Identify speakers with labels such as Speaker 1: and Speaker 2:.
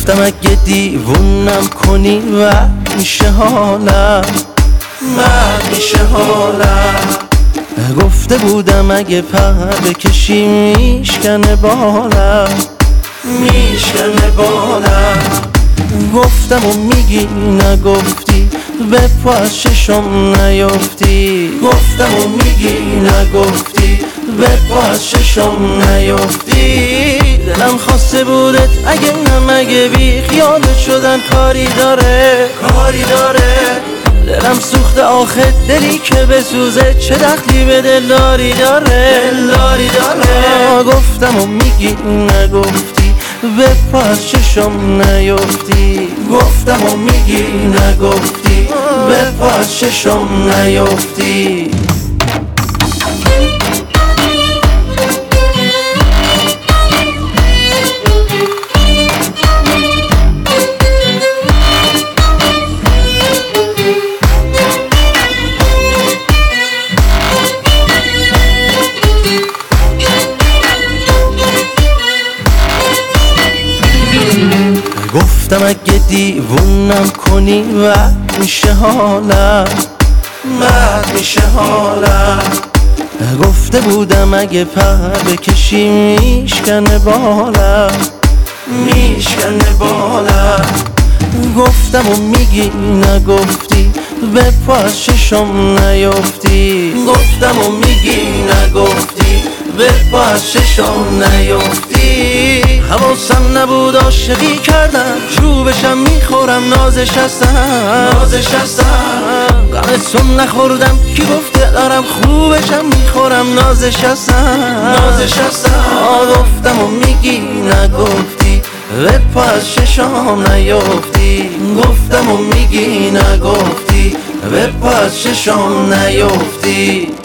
Speaker 1: گفتم اگه دیوونم کنی و میشه حالم، بعد میشه حالم. گفته بودم اگه پر بکشی میشکنه بالم، میشکنه بالم. گفتم و میگی نگفتی، به پا از چشم نیفتی. گفتم و میگی نگفتی، به پا از چشم نیفتی. دلم خواسته بودت اگه نمگه بی خیالت شدن کاری داره، کاری داره. دلم سوخته آخه دلی که بسوزه چه دخلی به دلداری داره، دلداری داره. گفتم و میگی نگفتی، به پا از چشم نیفتی. گفتم و میگی نگفتی، به پا از چشم نیفتی. گفتم اگه دیوونم کنی و میشه حالم، بعد میشه حالم. گفته بودم اگه پر بکشی میشکنه بالم، میشکنه بالم. گفتم و میگی نگفتی، به پا از چشم نیفتی. گفتم و میگی نگفتی، به پا از چشم نیفتی. حواسم نبود عاشقی کردم، چوبشم میخورم نازش هستم، نازش هستم. غمتون نخوردم کی گفته دارم، خوبشم میخورم نازش هستم، نازش هستم. گفتم و میگی نگفتی، به پا از چشم نیفتی. گفتم و میگی نگفتی، به پا از چشم نیفتی.